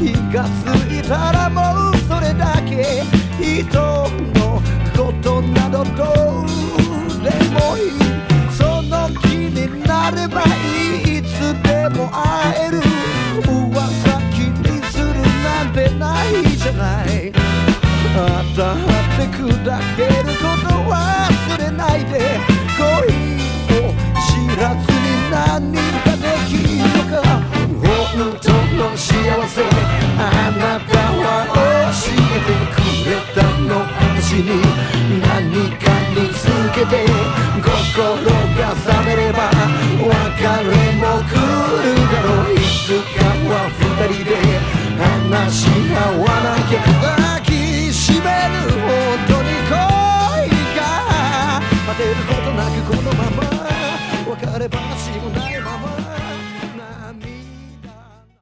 気がついたらもうそれだけ。人のことなどどうでもいい。その気になればいい。いつでも会える。噂気にするなんてないじゃない。当たって砕けること忘れないで。恋を知らずに何ができるのか。本当の幸せあなたは教えてくれたの。私に何かにつけて心が覚めれば別れも来る。